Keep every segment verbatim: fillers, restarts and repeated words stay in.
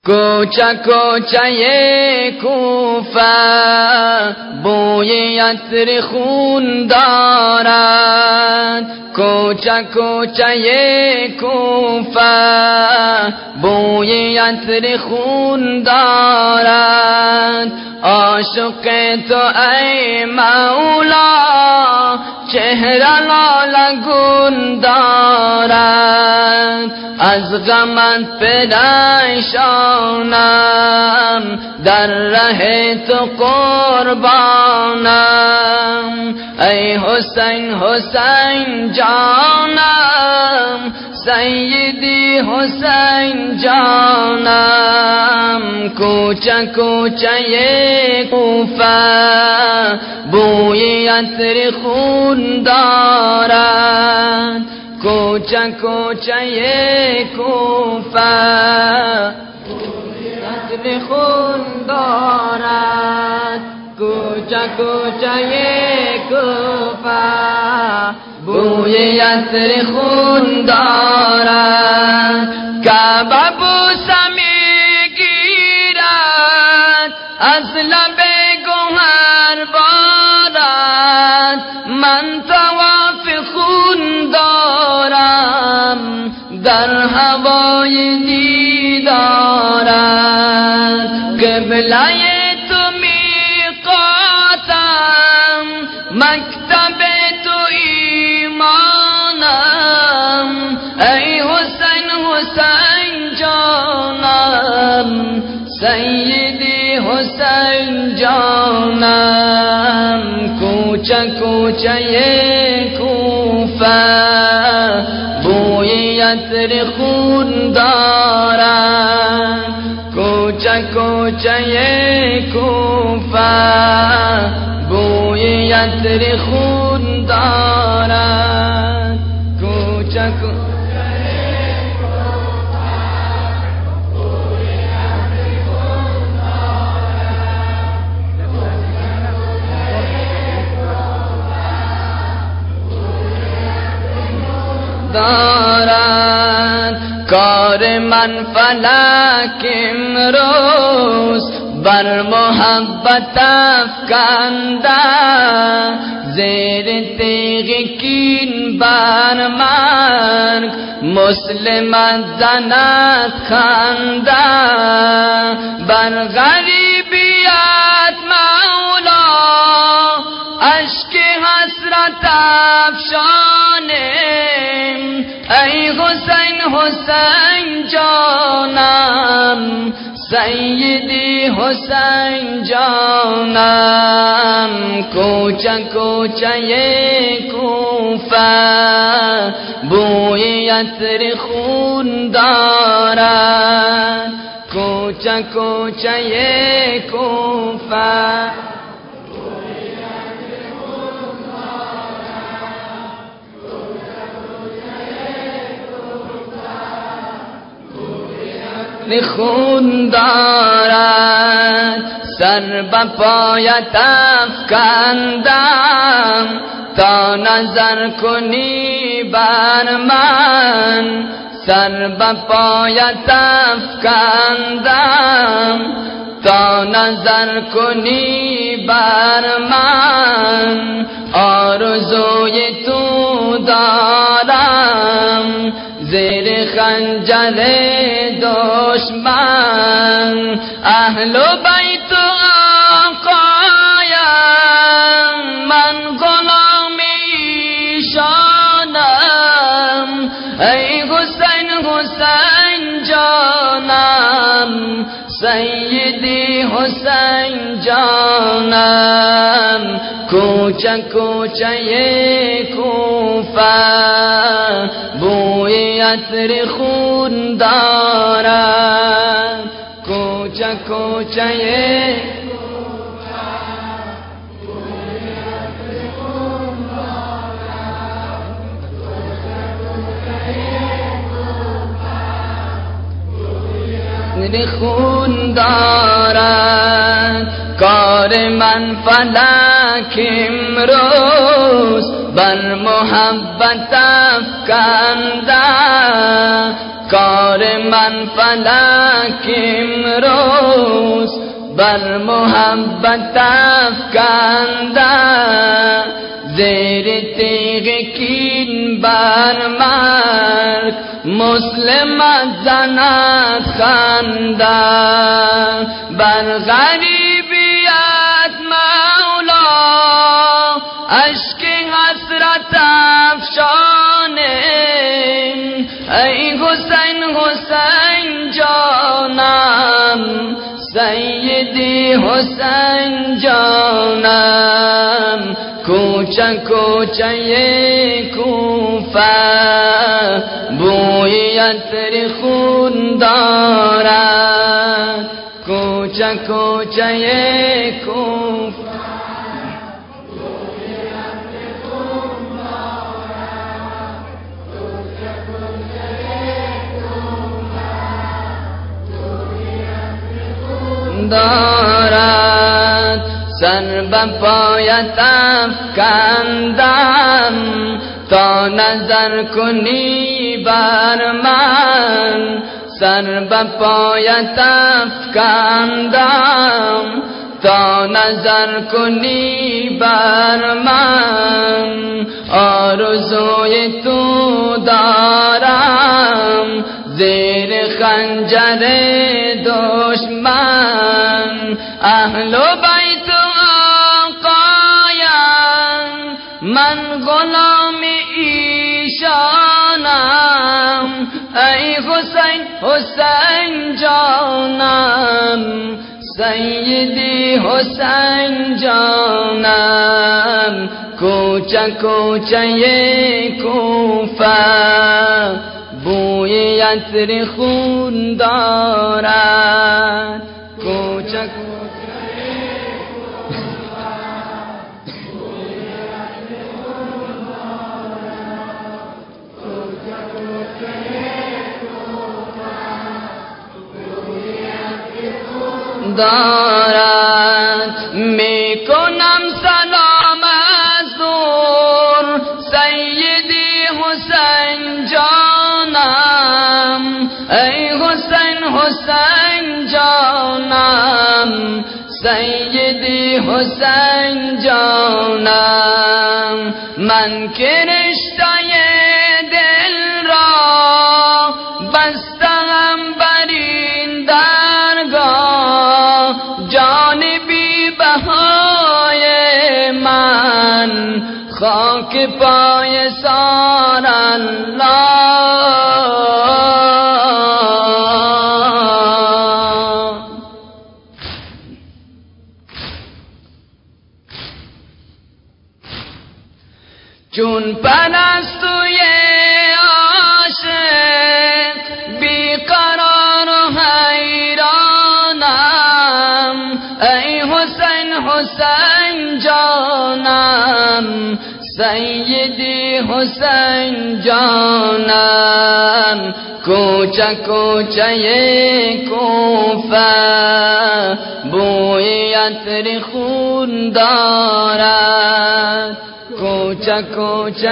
کوچه کوچه کوفه بوی عطر خون دارد، کوچه کوچه کوفه بوی عطر خون دارد. عاشق تو ای مولا چهره لالگون دارد، از غمت پریشانم در ره تو قربانم. ای حسین حسین جانم، سیدی حسین جانم. کوچه کوچه کوفه بوی عطر خون دارد، کوچه کوچه کوفه عطر خون دارد، کوچه کوچه کوفه بوی عطر خون دارد. کعبه بوسه میگیرد از لب گوهر بارد، من طواف خون دارم در هوای دیدارت. قبله تو میقاتم، مکتب تو ایمانم. ای حسین حسین جانم، سیدی حسین جانم. کوچه کوچه کوفه بوی عطر خون دارد، کوچه کوچه کوفه بوی عطر خون دارد، کوچه کوچه دارد. کار من فلک امروز بر محبت افکنده، زیر تیغ کین بر مرگ مسلمت زند خنده. بر غریبیت مولا اشک حسرت افشانم. ای حسین حسین جانم، سیدی حسین جانم. کوچه کوچه کوفه بوی عطر خون دارد، کوچه کوچه کوفه خون دارد. سر به پایت افکندم تا نظر کنی بر من، سر به پایت افکندم تا نظر کنی بر من. آرزوی تو دارم زیر خنجر دشمن، اهل بیت آقایم من غلام ایشانم. ای حسین حسین جانم، سیدی حسین جانم. کوچه کوچه کوفه بوی عطر خون دارد، کوچه کوچه خون دارد. کار من فلک امروز بر محبت افکنده، کار من فلک امروز بر محبت افکندم زیر تیغ کین بر مرگ مسلمت زند خندم بر غریبیت مولا اشک حسرت افشانه ای حسین حسین جانم سیدی حسین جانم کوچه کوچه کوفه بوی عطر خون دارد کوچه کوچه کوفه دارد سر به پایت افکندم تا نظر کنی بر من سر به پایت افکندم تا نظر کنی بر من آرزوی تو دارم زیر خنجر دشمن اهل و بیت آقایم من غلام ایشانم ای حسین حسین جانم سیدی حسین جانم کوچه کوچه کوفه بوی عطر خون دارد کوچه کوچه دارد میکنم سلام از دور سیدی حسین جانم ای حسین حسین جانم سیدی حسین جانم من که رشته دل را بستم بر این درگاه جان بی بهای من خاک پای سار الله چون پرستوی عاشق بیقرار و حیرانم ای حسین حسین جانم سیدی حسین جانم کوچه کوچه کوفه بوی عطر خون دارد کوچه کوچه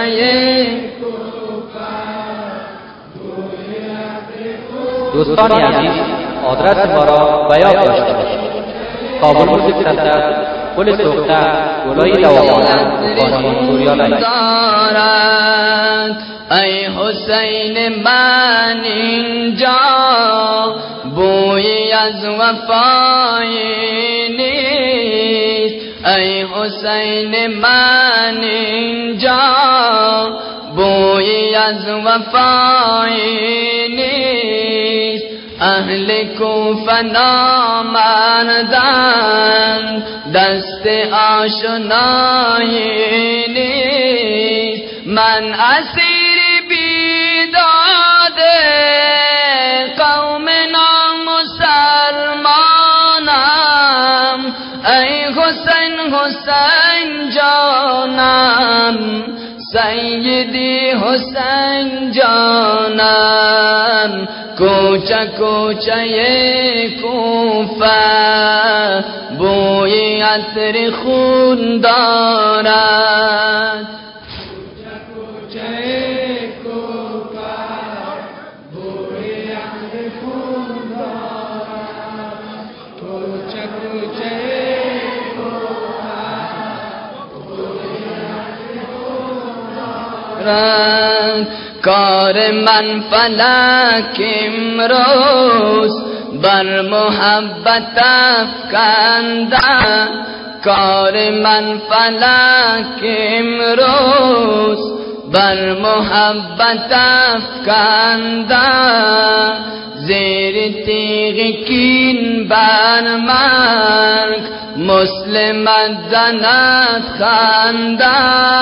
دوستان عزیز آدرس ما را به یاد داشته باشید. کابل موزیک سنتر، پل سوخته، گلای دواخانه، خانه سوریالک. ای حسین من اینجا بویی از وفایی نیست ای حسین من اینجا بویی از وفایی نیست اهل کوفه نامردن دست آشنایی نیست من اسیر بیداد قوم نامسلمانم ای حسین حسین جانم سیدی حسین جانم کوچه کوچه کوفه بوی عطر خون دارد کوچه کوچه کوفه بوی عطر خون دارد دارد. کار من فلک امروز بر محبت افکنده، کار من فلک امروز بر محبت افکنده، زیر تیغ کین بر مرگ مسلمت زند خنده.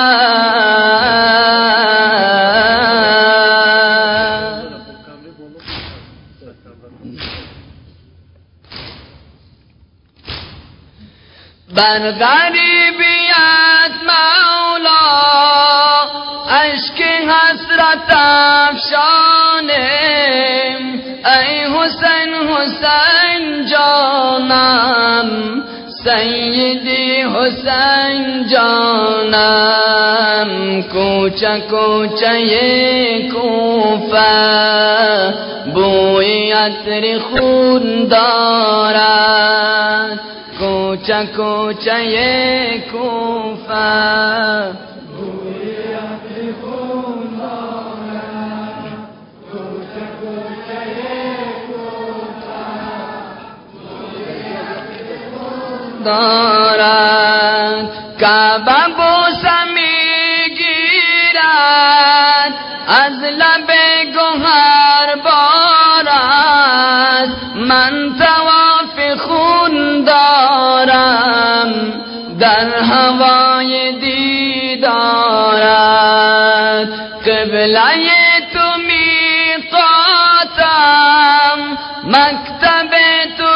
بر غریبیت مولا اشک حسرت افشانم، ای حسین حسین جانم، سیدی حسین جانم. کوچه کوچه کوفه بوی عطر خون دارد، کوچه کوچه کوفه بوی عطر خون دارد، کوچه کوچه کوفه بوی عطر خون دارد. کعبه بوسه میگیرد از لب گوهر بارد، من طواف خون دارم در هوای دیدارت. قبله تو میقاتم، مکتب تو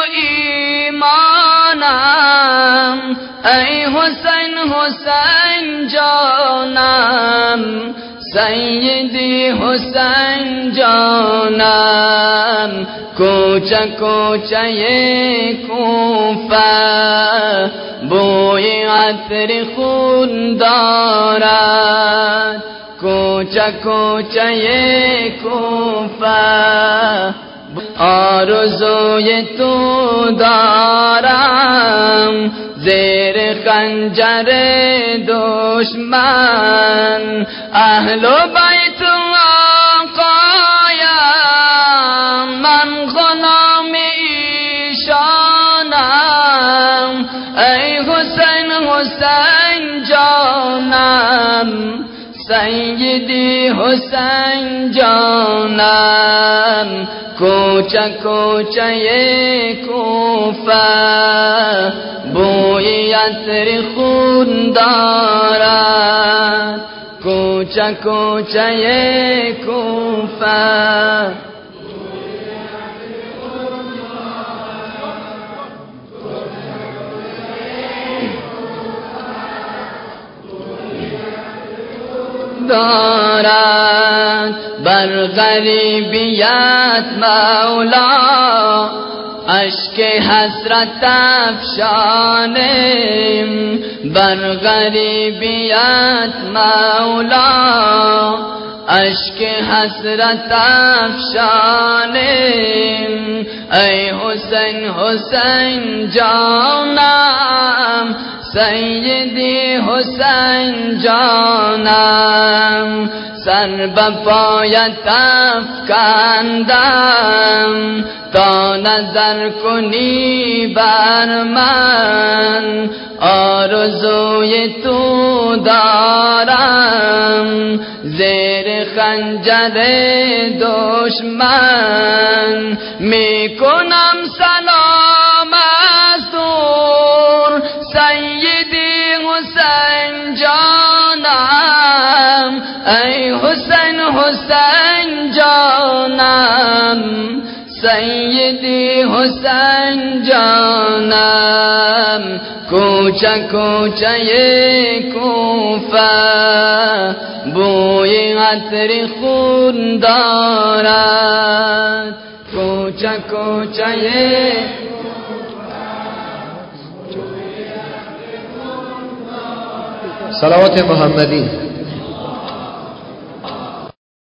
ایمانم، ای حسین حسین جانم، سیدی حسین جانم. کوچه کوچه کوفه بوی عطر خون دارد، کوچه کوچه کوفه آرزوی تو دارم، زیر خنجر دشمن اهل بیت آقایم، من غلام ایشانم، ای حسین حسین جانم، سیدی حسین جانم. کوچه کوچه کوفه بوی عطر خون دارد، کوچه کوچه کوفه دارد. بر غریبیت مولا اشک حسرت افشانم، بر غریبیت مولا اشک حسرت افشانم، ای حسین حسین جانم، سیدی حسین جانم. سر به پایت افکندم تا نظر کنی بر من، آرزوی تو دارم زیر خنجر دشمن. میکنم سلام از دور سیدی حسین جانم، ای حسین حسین جانم، سیدی حسین جانم. کوچه کوچه کوفه بوی عطر خون دارد، کوچه کوچه صلوات محمدی.